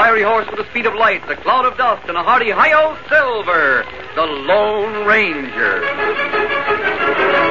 fiery horse with the speed of light, a cloud of dust, and a hearty hi-yo Silver, the Lone Ranger.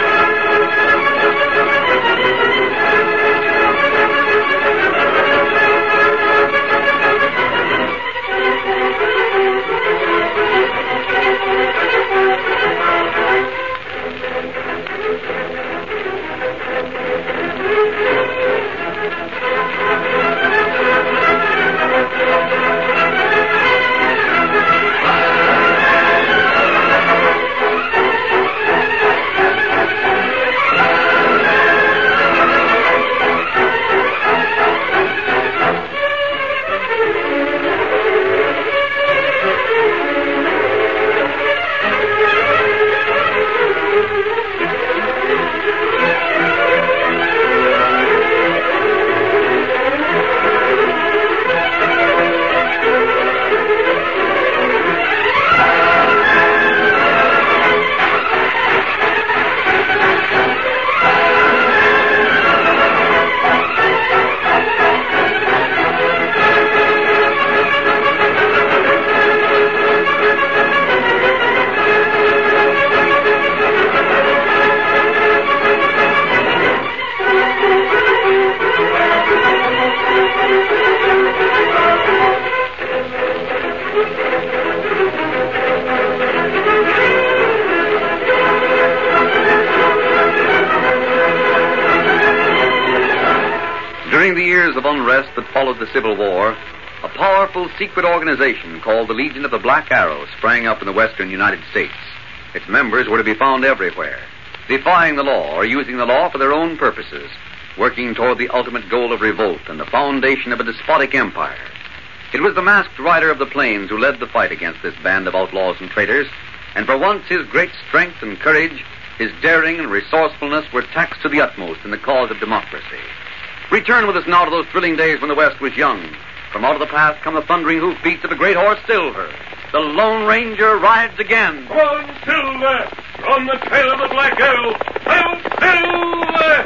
During the years of unrest that followed the Civil War, a powerful secret organization called the Legion of the Black Arrow sprang up in the western United States. Its members were to be found everywhere, defying the law or using the law for their own purposes, working toward the ultimate goal of revolt and the foundation of a despotic empire. It was the masked rider of the plains who led the fight against this band of outlaws and traitors, and for once his great strength and courage, his daring and resourcefulness were taxed to the utmost in the cause of democracy. Return with us now to those thrilling days when the West was young. From out of the past come the thundering hoofbeats of the great horse Silver. The Lone Ranger rides again. Come on, Silver! On the trail of the Black Arrow! Hail, Silver!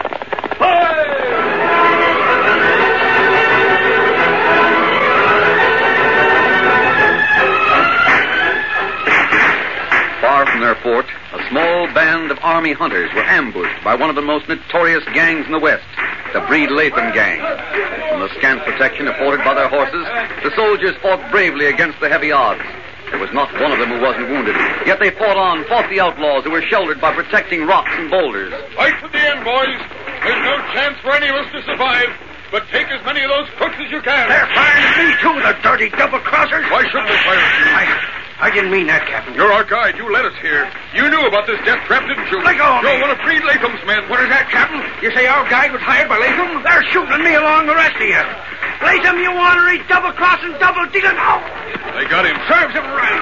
Far from their fort, a small band of army hunters were ambushed by one of the most notorious gangs in the West, the Breed Latham gang. From the scant protection afforded by their horses, the soldiers fought bravely against the heavy odds. There was not one of them who wasn't wounded, yet they fought the outlaws who were sheltered by protecting rocks and boulders. Fight to the end, boys. There's no chance for any of us to survive, but take as many of those crooks as you can. They're firing at me, too, the dirty double-crossers. Why shouldn't they fire at you? I didn't mean that, Captain. You're our guide. You led us here. You knew about this death trap, didn't you? Let go of me. You're one of Breed Latham's men. What is that, Captain? You say our guide was hired by Latham? They're shooting me along the rest of you. Latham, you ornery double-crossing, double-dealing. Oh! They got him. Serves him right.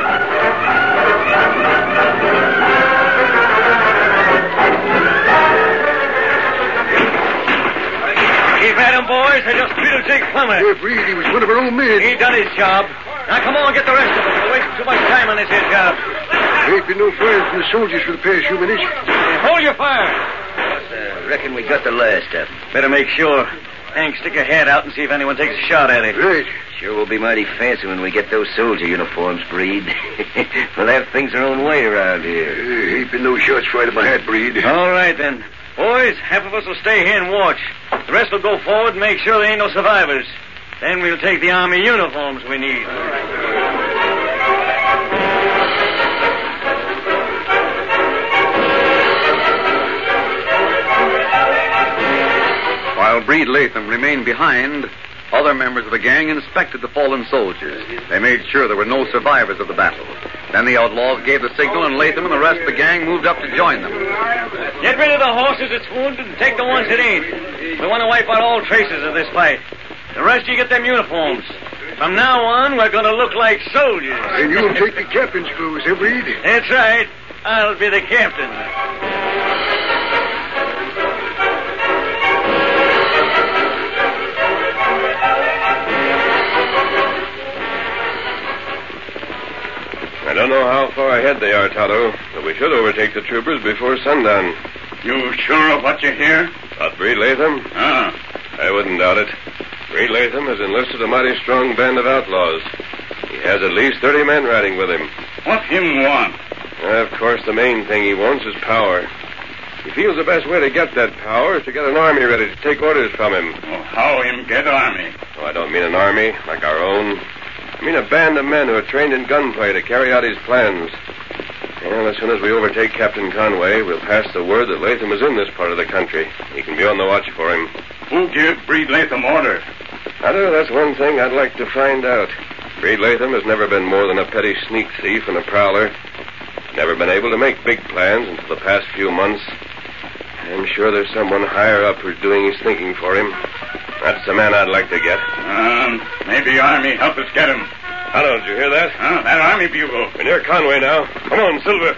Keep at him, boys. They just beat Jake Plummer. We're Breed. He was one of our own men. He done his job. Now, come on, get the rest of them. We're wasting too much time on this here job. There ain't been no fire from the soldiers for the past few minutes. Hold your fire. Reckon we got the last of them. Better make sure. Hank, stick a head out and see if anyone takes a shot at it. Right. Sure will be mighty fancy when we get those soldier uniforms, Breed. We'll have things our own way around here. Ain't been no shots fired at my hat, Breed. All right, then. Boys, half of us will stay here and watch. The rest will go forward and make sure there ain't no survivors. Then we'll take the army uniforms we need. While Breed Latham remained behind, other members of the gang inspected the fallen soldiers. They made sure there were no survivors of the battle. Then the outlaws gave the signal, and Latham and the rest of the gang moved up to join them. Get rid of the horses that's wounded and take the ones that ain't. We want to wipe out all traces of this fight. The rest of you get them uniforms. From now on, we're going to look like soldiers. And you'll take the captain's clothes, eh, Breed? That's right. I'll be the captain. I don't know how far ahead they are, Tonto, but we should overtake the troopers before sundown. You sure of what you hear? About Breed Latham? Ah. I wouldn't doubt it. Reed Latham has enlisted a mighty strong band of outlaws. He has at least 30 men riding with him. What him want? Of course, the main thing he wants is power. He feels the best way to get that power is to get an army ready to take orders from him. Oh, how him get army? Oh, I don't mean an army like our own. I mean a band of men who are trained in gunplay to carry out his plans. Well, as soon as we overtake Captain Conway, we'll pass the word that Latham is in this part of the country. He can be on the watch for him. Who give Breed Latham order? That's one thing I'd like to find out. Breed Latham has never been more than a petty sneak thief and a prowler. Never been able to make big plans until the past few months. I'm sure there's someone higher up who's doing his thinking for him. That's the man I'd like to get. Maybe Army help us get him. Hello, did you hear that? That Army bugle. We're near Conway now. Come on, Silver.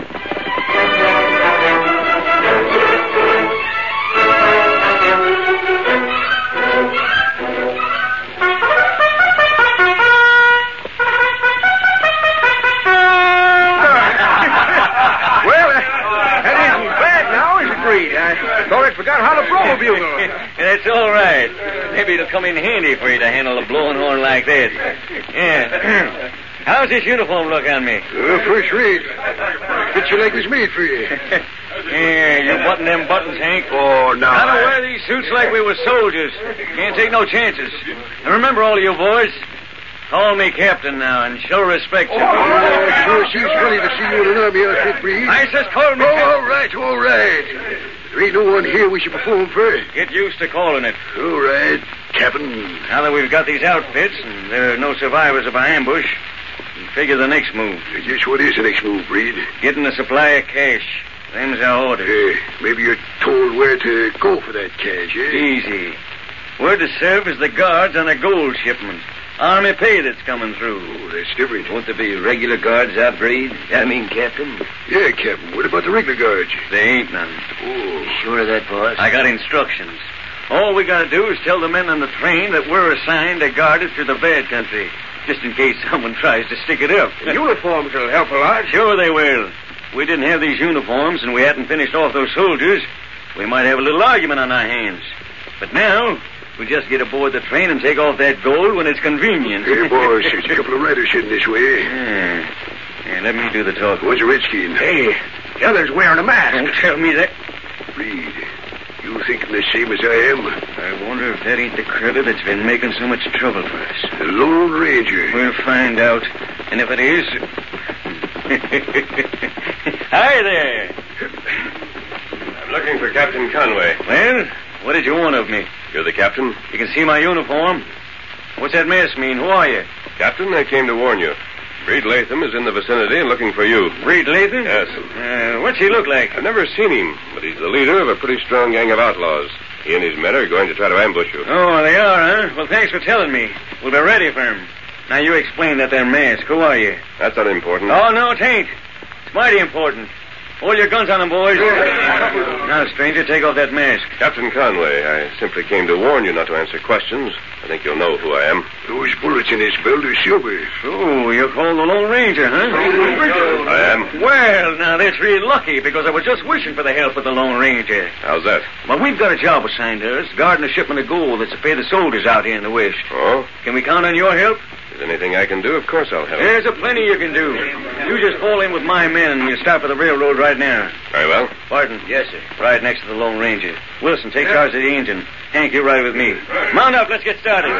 I thought I'd forgot how to blow a bugle. That's all right. Maybe it'll come in handy for you to handle a blowing horn like that. Yeah. How's this uniform look on me? First rate. Fits you like it was made for you. Yeah, you button them buttons, Hank. Oh, no. I don't wear these suits like we were soldiers. Can't take no chances. And remember, all of you boys, call me Captain now and show respect to me. Sure seems funny to see you in an army outfit, Breed. I says call me Captain. All right. There ain't no one here we should perform for. Get used to calling it. All right, Captain. Now that we've got these outfits and there are no survivors of our ambush, we figure the next move. Just what is the next move, Breed? Getting a supply of cash. Them's our orders. Maybe you're told where to go for that cash, eh? Easy. We're to serve as the guards on a gold shipment. Army pay that's coming through. Oh, that's different. Won't there be regular guards out, Breed? I mean, Captain. Yeah, Captain. What about the regular guards? There ain't none. Oh. Sure of that, boss? I got instructions. All we gotta do is tell the men on the train that we're assigned to guard it through the bad country, just in case someone tries to stick it up. The uniforms will help a lot. Sure they will. If we didn't have these uniforms and we hadn't finished off those soldiers, we might have a little argument on our hands. But now, we just get aboard the train and take off that gold when it's convenient. Hey, boss, there's a couple of riders heading this way. Yeah, let me do the talking. Where's the redskin? Hey, the other's wearing a mask. Don't tell me that. Breed, you thinking the same as I am? I wonder if that ain't the critter that's been making so much trouble for us. The Lone Ranger. We'll find out. And if it is... Hi there. I'm looking for Captain Conway. Well, what did you want of me? You're the captain? You can see my uniform. What's that mask mean? Who are you? Captain, I came to warn you. Breed Latham is in the vicinity and looking for you. Breed Latham? Yes. What's he look like? I've never seen him, but he's the leader of a pretty strong gang of outlaws. He and his men are going to try to ambush you. Oh, they are, huh? Well, thanks for telling me. We'll be ready for him. Now, you explain that there mask. Who are you? That's unimportant. Oh, no, it ain't. It's mighty important. Hold your guns on them, boys. Now, stranger, take off that mask. Captain Conway, I simply came to warn you not to answer questions. I think you'll know who I am. Those bullets in his belt are silver. Oh, you're called the Lone Ranger, huh? I am. Well, now, that's real lucky, because I was just wishing for the help of the Lone Ranger. How's that? Well, we've got a job assigned to us, guarding a shipment of gold that's to pay the soldiers out here in the West. Oh? Can we count on your help? If there's anything I can do, of course I'll help. There's a plenty you can do. You just fall in with my men and you start for the railroad right now. Very well. Barton. Yes, sir. Right next to the Lone Ranger. Wilson, take charge of the engine. Hank, you ride with me. Mount up. Let's get started.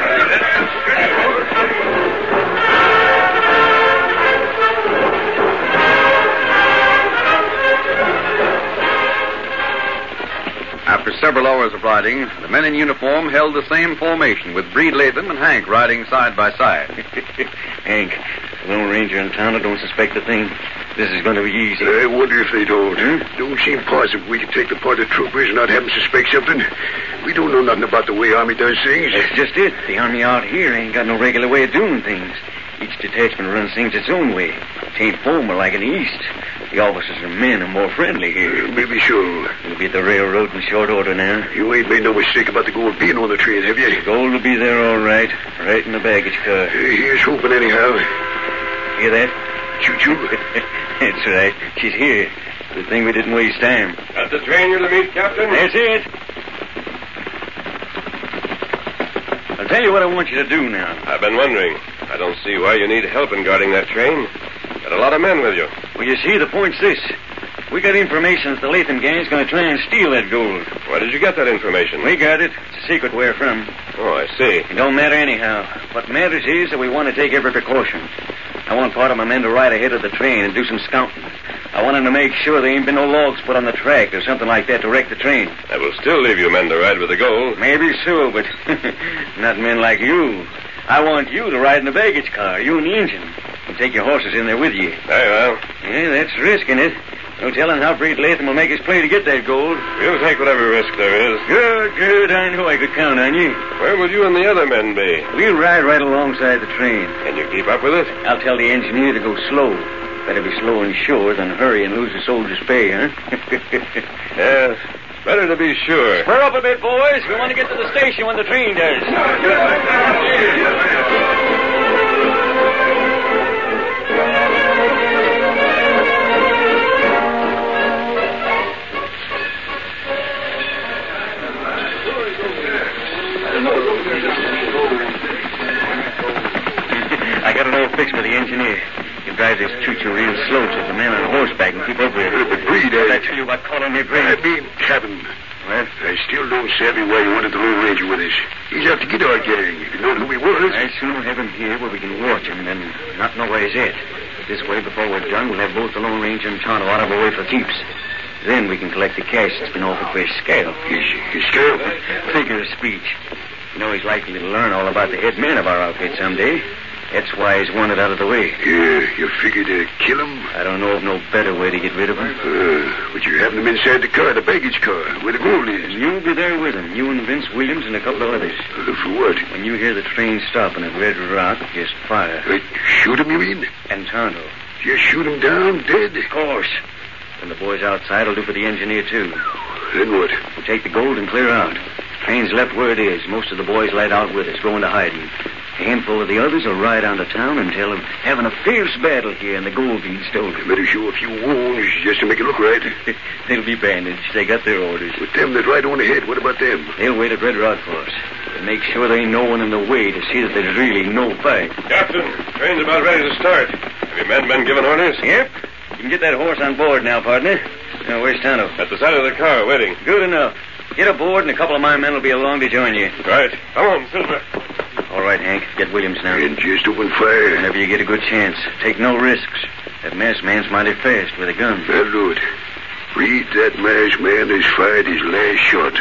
After several hours of riding, the men in uniform held the same formation with Breed Latham and Hank riding side by side. Hank, the Lone Ranger and Towner don't suspect a thing. This is going to be easy. I wonder if they don't. Don't seem positive we can take the part of troopers and not have them suspect something. We don't know nothing about the way Army does things. That's just it. The Army out here ain't got no regular way of doing things. Each detachment runs things its own way. It ain't formal like in the East. The officers and men are more friendly here. Maybe so. We'll be at the railroad in short order now. You ain't made no mistake about the gold being on the train, have you? The gold will be there all right. Right in the baggage car. Here's hoping anyhow. Hear that? Choo-choo. That's right. She's here. Good thing we didn't waste time. That's the train you're to meet, Captain? That's it. I'll tell you what I want you to do now. I've been wondering. I don't see why you need help in guarding that train. Got a lot of men with you. Well, you see, the point's this. We got information that the Latham gang's going to try and steal that gold. Where did you get that information? We got it. It's a secret where from. Oh, I see. It don't matter anyhow. What matters is that we want to take every precaution. I want part of my men to ride ahead of the train and do some scouting. I want them to make sure there ain't been no logs put on the track or something like that to wreck the train. That will still leave you men to ride with the gold. Maybe so, but not men like you. I want you to ride in the baggage car, you and the engine, and take your horses in there with you. Very well. Yeah, that's risking it. No telling how Breed Latham will make his play to get that gold. We'll take whatever risk there is. Good. I knew I could count on you. Where will you and the other men be? We'll ride right alongside the train. Can you keep up with it? I'll tell the engineer to go slow. Better be slow and sure than hurry and lose the soldier's pay, huh? Yes. Better to be sure. Spur up a bit, boys. We want to get to the station when the train does. I got an old fix for the engineer. He drives his choo-choo real slow so the man on horseback can keep up with it. But Breed, I tell you about calling me Breed. I mean, Captain. What? I still don't savvy why you wanted the Lone Ranger with us. He's out to get our gang. If you know who he was. I'd sooner have him here where we can watch him than not know where he's at. This way, before we're done, we'll have both the Lone Ranger and Tonto out of our way for keeps. Then we can collect the cash that's been offered for his scale. His scale? Figure of speech. You know he's likely to learn all about the head man of our outfit someday. That's why he's wanted out of the way. Yeah, you figure to kill him? I don't know of no better way to get rid of him. But you have him inside the car, the baggage car, where the gold is. You'll be there with him, you and Vince Williams and a couple of others. For what? When you hear the train stopping at Red Rock, just fire. Shoot him, you mean? And Tonto. Just shoot him down, dead? Of course. And the boys outside will do for the engineer, too. Then what? We'll take the gold and clear out. Train's left where it is. Most of the boys laid out with us, going to hiding. A handful of the others will ride on to town and tell them having a fierce battle here and the gold being stolen. Better show a few wounds just to make it look right. They'll be bandaged. They got their orders. With them that ride on ahead, what about them? They'll wait at Red Rock for us. And make sure there ain't no one in the way to see that there's really no fight. Captain, train's about ready to start. Have your men been given orders? Yep. You can get that horse on board now, partner. Now, where's Tonto? At the side of the car, waiting. Good enough. Get aboard, and a couple of my men will be along to join you. Right. Come on, Silver. All right, Hank. Get Williams now. And just open fire. Whenever you get a good chance. Take no risks. That masked man's mighty fast with a gun. That'll do it. Reed, that masked man has fired his last shot.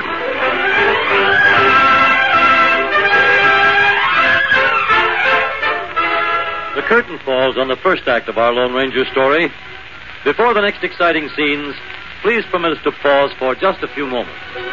The curtain falls on the first act of our Lone Ranger story. Before the next exciting scenes, please permit us to pause for just a few moments.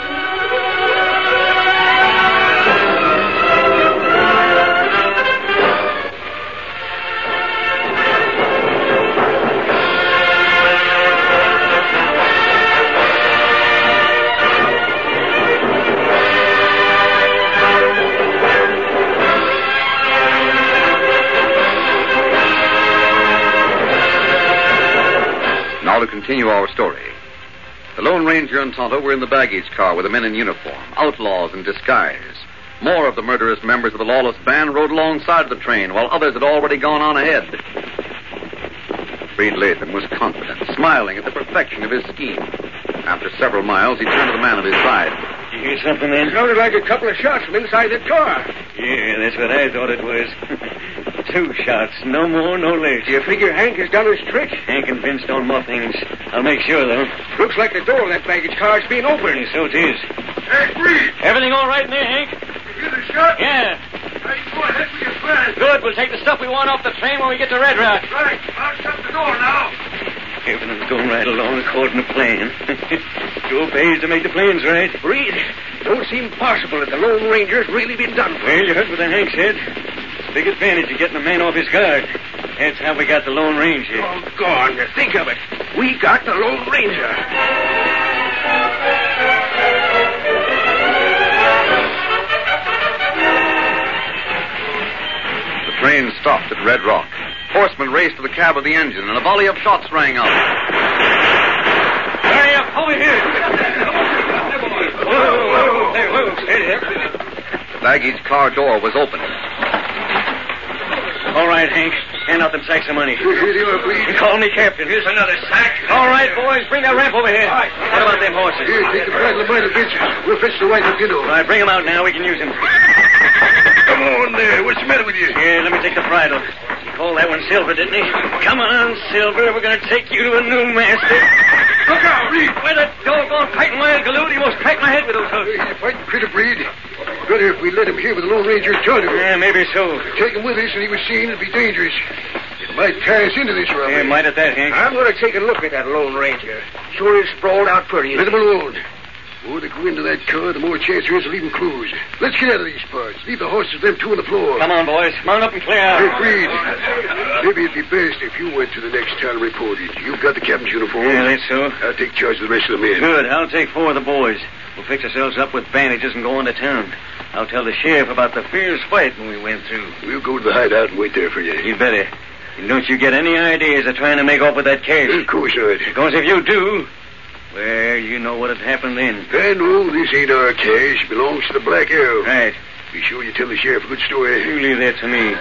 Now to continue our story. The Lone Ranger and Tonto were in the baggage car with the men in uniform, outlaws in disguise. More of the murderous members of the lawless band rode alongside the train, while others had already gone on ahead. Breed Latham was confident, smiling at the perfection of his scheme. After several miles, he turned to the man at his side. You hear something then? Sounded like a couple of shots from inside the car. Yeah, that's what I thought it was. 2 shots, no more, no less. Do you figure Hank has done his trick? Hank and Vince don't muff things. I'll make sure, though. Looks like the door of that baggage car is being opened. So it is. Hey, Breed! Everything all right in there, Hank? You get a shot? Yeah. Hey, go ahead with your plan. Good. We'll take the stuff we want off the train when we get to Red Rock. Right. I'll shut the door now. Everything's going right along according to plan. Sure pays to make the plans right. Breed, don't seem possible that the Lone Ranger's really been done for. Well, you heard what the Hank said. It's a big advantage of getting a man off his guard. That's how we got the Lone Ranger. Oh, gone. Think of it. We got the Lone Ranger. The train stopped at Red Rock. Horsemen raced to the cab of the engine, and a volley of shots rang out. Hurry up, over here. Whoa, steady there. The baggage car door was open. All right, Hank. Hand out them sacks of money. Here you are, Breed. You call me captain. Here's another sack. All right, boys. Bring that ramp over here. What about them horses? Here, take the bridle and bridle bitches. We'll fetch the white Lugino. All right, bring them out now. We can use them. Come on there. What's the matter with you? Here, let me take the bridle. He called that one Silver, didn't he? Come on, Silver. We're going to take you to a new master. Look out, Breed. Why, that doggone fighting wild galoot. He almost cracked my head with those hooks. He's a fighting critter, Breed. Better if we let him here with the Lone Ranger and Tonto. Yeah, maybe so. Take him with us and he was seen, it'd be dangerous. It might tie us into this robbery. Yeah, might at that, Hank. I'm going to take a look at that Lone Ranger. Sure is sprawled out pretty. Let him alone. The more they go into that car, the more chance there is of leaving clues. Let's get out of these parts. Leave the horses, them two on the floor. Come on, boys. Mount up and clear out. Hey, Breed. Maybe it'd be best if you went to the next town and reported. You've got the captain's uniform. Yeah, that's so. I'll take charge of the rest of the men. Good. I'll take 4 of the boys. We'll fix ourselves up with bandages and go on to town. I'll tell the sheriff about the fierce fight we went through. We'll go to the hideout and wait there for you. You better. And don't you get any ideas of trying to make off with that cash. Of course not. Because if you do, well, you know what'd happen then. I know this ain't our cash. It belongs to the Black Arrow. Right. Be sure you tell the sheriff a good story. You leave that to me.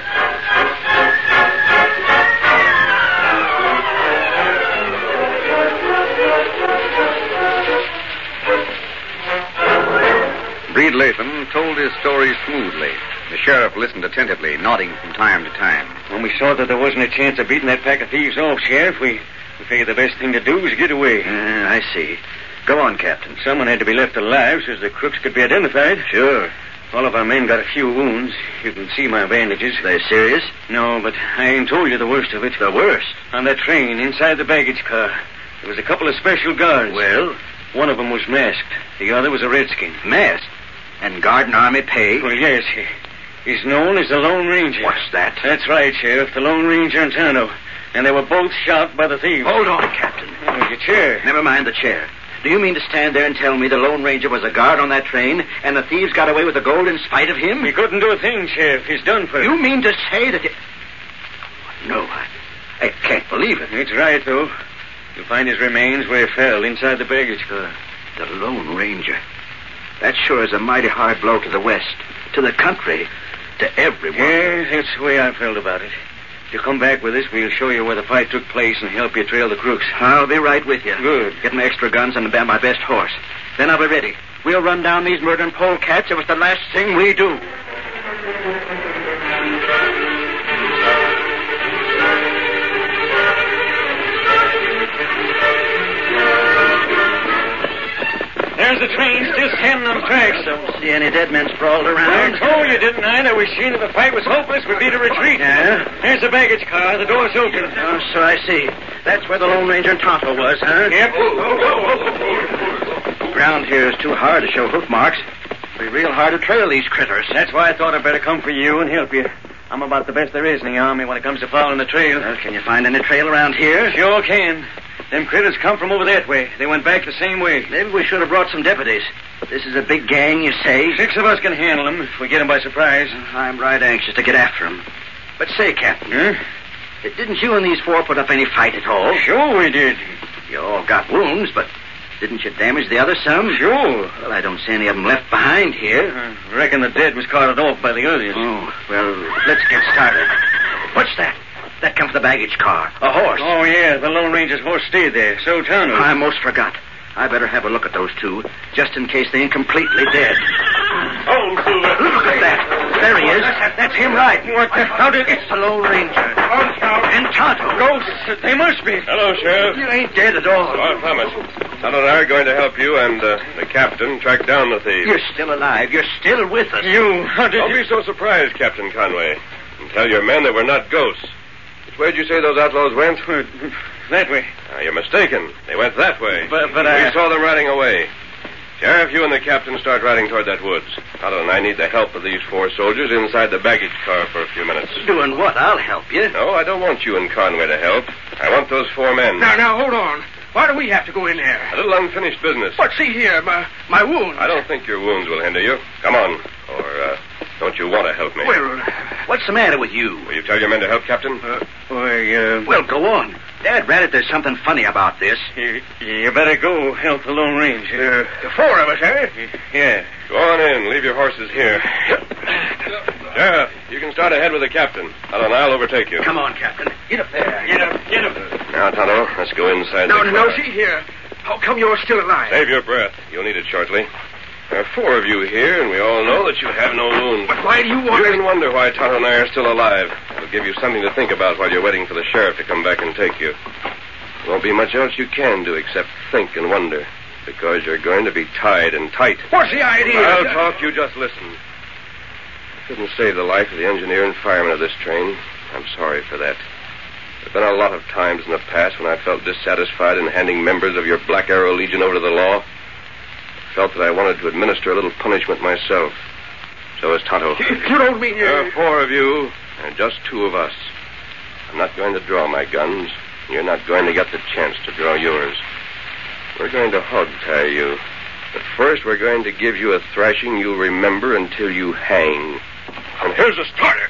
Breed Latham told his story smoothly. The sheriff listened attentively, nodding from time to time. When we saw that there wasn't a chance of beating that pack of thieves off, Sheriff, we figured the best thing to do was get away. I see. Go on, Captain. Someone had to be left alive so the crooks could be identified. Sure. All of our men got a few wounds. You can see my bandages. They serious? No, but I ain't told you the worst of it. The worst? On that train, inside the baggage car, there was a couple of special guards. Well? One of them was masked. The other was a redskin. Masked? And guard and army pay? Well, yes. He's known as the Lone Ranger. What's that? That's right, Sheriff. The Lone Ranger and Tonto. And they were both shot by the thieves. Hold on, Captain. Oh, your chair. Never mind the chair. Do you mean to stand there and tell me the Lone Ranger was a guard on that train and the thieves got away with the gold in spite of him? He couldn't do a thing, Sheriff. He's done for. You mean to say that... No, I can't believe it. It's right, though. You'll find his remains where he fell, inside the baggage car. The Lone Ranger. That sure is a mighty hard blow to the West, to the country, to everyone. Yeah, that's the way I felt about it. If you come back with us, we'll show you where the fight took place and help you trail the crooks. I'll be right with you. Good. Get my extra guns and my best horse. Then I'll be ready. We'll run down these murdering polecats if it's the last thing we do. There's the train still standing on tracks. Don't see any dead men sprawled around. I told you, didn't I, that we seen that the fight was hopeless, we'd beat a retreat. Yeah? There's the baggage car. The door's open. Oh, so I see. That's where the Lone Ranger and Tonto was, huh? Yep. Ground here is too hard to show hoof marks. It'll be real hard to trail these critters. That's why I thought I'd better come for you and help you. I'm about the best there is in the Army when it comes to following the trail. Well, can you find any trail around here? Sure can. Them critters come from over that way. They went back the same way. Maybe we should have brought some deputies. This is a big gang, you say? 6 of us can handle them if we get them by surprise. I'm right anxious to get after them. But say, Captain, Huh? didn't you and these 4 put up any fight at all? Sure we did. You all got wounds, but didn't you damage the others some? Sure. Well, I don't see any of them left behind here. I reckon the dead was carted off by the others. Oh, well, let's get started. What's that? That comes the baggage car. A horse. Oh, yeah. The Lone Ranger's horse stayed there. So Tonto. I almost forgot. I better have a look at those 2, just in case they ain't completely dead. Oh, Silver. Look at that. There he is. That's him right. What the... How did... It's the Lone Ranger. And Tonto. Ghosts. They must be. Hello, Sheriff. You ain't dead at all. I promise. Tonto and I are going to help you and the captain track down the thieves. You're still alive. You're still with us. You... How did Don't you... be so surprised, Captain Conway. And tell your men that we're not ghosts. Which way did you say those outlaws went? That way. You're mistaken. They went that way. But We I... saw them riding away. Sheriff, you and the captain start riding toward that woods. Tonto and I need the help of these 4 soldiers inside the baggage car for a few minutes. Doing what? I'll help you. No, I don't want you and Conway to help. I want those 4 men. Now, hold on. Why do we have to go in there? A little unfinished business. But see here, my wound. I don't think your wounds will hinder you. Come on. Or, don't you want to help me? Well, what's the matter with you? Will you tell your men to help, Captain? Well, go on. Dad read it. There's something funny about this. You better go help the Lone Ranger. The four of us, eh? Yeah. Go on in. Leave your horses here. Sheriff, you can start ahead with the captain. Tonto and I'll overtake you. Come on, Captain. Get up there. Get up. Now, Tonto, let's go inside No, the no, car. see here. How come you're still alive? Save your breath. You'll need it shortly. There are four of you here, and we all know that you have no wound. But why do you want You can wonder why Tonto and I are still alive. It'll give you something to think about while you're waiting for the sheriff to come back and take you. There won't be much else you can do except think and wonder, because you're going to be tied and tight. What's the idea? I'll talk, you just listen. I couldn't save the life of the engineer and fireman of this train. I'm sorry for that. There have been a lot of times in the past when I felt dissatisfied in handing members of your Black Arrow Legion over to the law. I felt that I wanted to administer a little punishment myself. So is Tonto. You don't mean you... There are four of you, and just two of us. I'm not going to draw my guns. You're not going to get the chance to draw yours. We're going to hog-tie you. But first, we're going to give you a thrashing you'll remember until you hang. And here's a starter.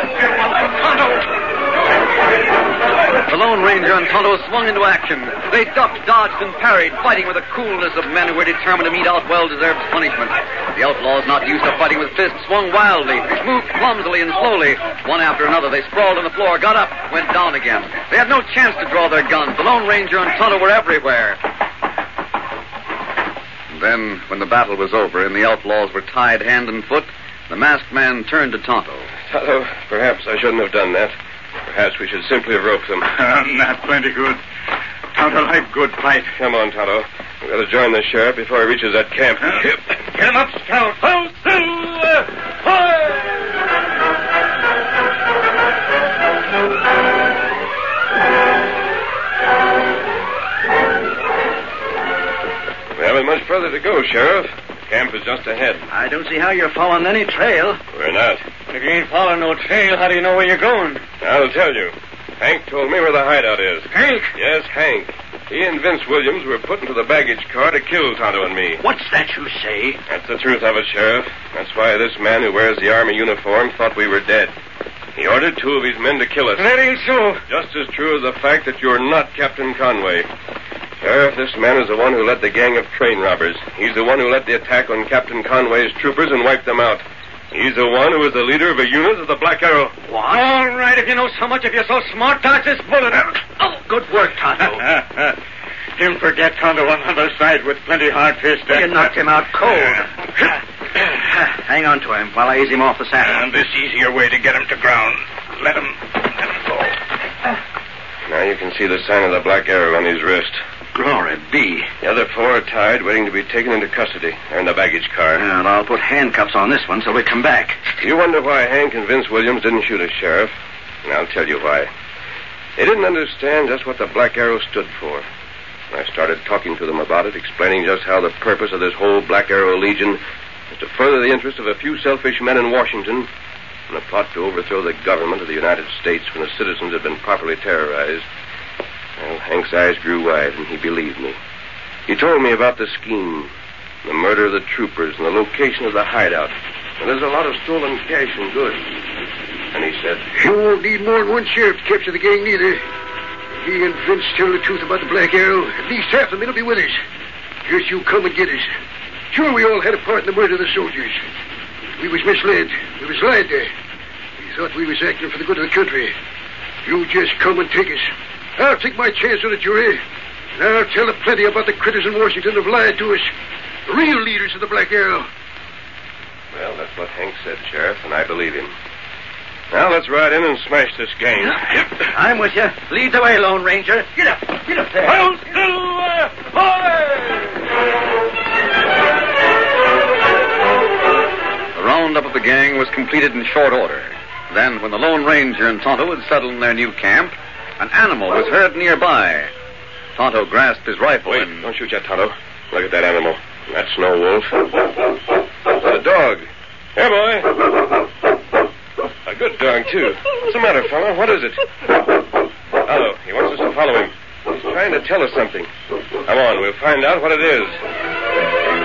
The Lone Ranger and Tonto swung into action. They ducked, dodged, and parried, fighting with the coolness of men who were determined to mete out well-deserved punishment. The outlaws, not used to fighting with fists, swung wildly, moved clumsily and slowly. One after another, they sprawled on the floor, got up, went down again. They had no chance to draw their guns. The Lone Ranger and Tonto were everywhere. Then, when the battle was over and the outlaws were tied hand and foot, the masked man turned to Tonto. Tonto, perhaps I shouldn't have done that. Perhaps we should simply have roped them. Not plenty good. Tonto like good fight. Come on, Tonto. We've got to join the sheriff before he reaches that camp. Get him up, Scout. We haven't much further to go, Sheriff. Camp is just ahead. I don't see how you're following any trail. We're not. If you ain't following no trail, how do you know where you're going? I'll tell you. Hank told me where the hideout is. Hank? Yes, Hank. He and Vince Williams were put into the baggage car to kill Tonto and me. What's that you say? That's the truth of it, Sheriff. That's why this man who wears the Army uniform thought we were dead. He ordered two of his men to kill us. That ain't so. Just as true as the fact that you're not Captain Conway. Sheriff, this man is the one who led the gang of train robbers. He's the one who led the attack on Captain Conway's troopers and wiped them out. He's the one who was the leader of a unit of the Black Arrow. What? All right, if you know so much, if you're so smart, dodge this bullet. Oh, good work, Tonto. Him forget Tonto on the other side with plenty hard fist. You knocked him out cold. Hang on to him while I ease him off the saddle. This easier way to get him to ground. Let him go. Now you can see the sign of the Black Arrow on his wrist. Glory be. The other four are tied, waiting to be taken into custody. They're in the baggage car. And I'll put handcuffs on this one so we come back. You wonder why Hank and Vince Williams didn't shoot us, Sheriff? And I'll tell you why. They didn't understand just what the Black Arrow stood for. I started talking to them about it, explaining just how the purpose of this whole Black Arrow Legion was to further the interest of a few selfish men in Washington in a plot to overthrow the government of the United States when the citizens had been properly terrorized. Well, Hank's eyes grew wide, and he believed me. He told me about the scheme, the murder of the troopers, and the location of the hideout. And there's a lot of stolen cash and goods. And he said, You won't need more than one sheriff to capture the gang, neither. If he and Vince tell the truth about the Black Arrow, at least half the men will be with us. Just you come and get us. Sure, we all had a part in the murder of the soldiers. We was misled. We was lied to. We thought we was acting for the good of the country. You just come and take us. I'll take my chance on the jury. And I'll tell them plenty about the critters in Washington who've lied to us. The real leaders of the Black Arrow. well, that's what Hank said, Sheriff, and I believe him. Now, let's ride in and smash this gang. I'm with you. Lead the way, Lone Ranger. Get up there. The roundup of the gang was completed in short order. Then, when the Lone Ranger and Tonto had settled in their new camp, an animal was heard nearby. Tonto grasped his rifle Wait, and... don't shoot yet, Tonto. Look at that animal. That's no wolf. It's a dog. Here, boy. A good dog, too. What's the matter, fella? What is it? Tonto, he wants us to follow him. He's trying to tell us something. Come on, we'll find out what it is.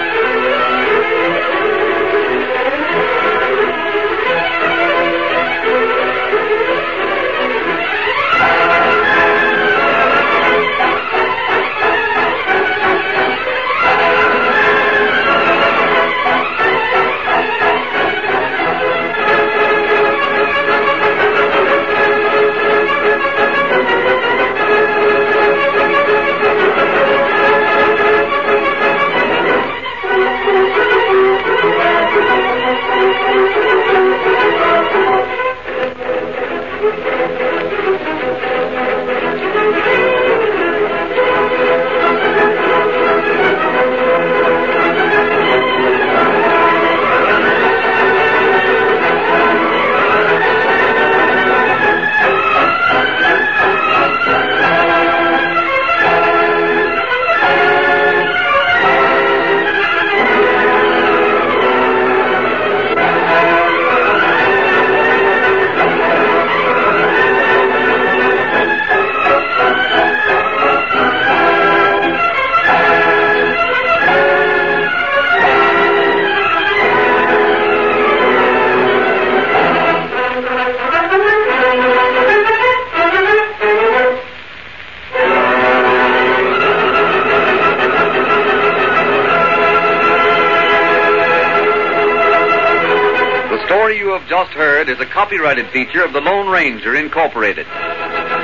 story you have just heard is a copyrighted feature of the Lone Ranger, Incorporated.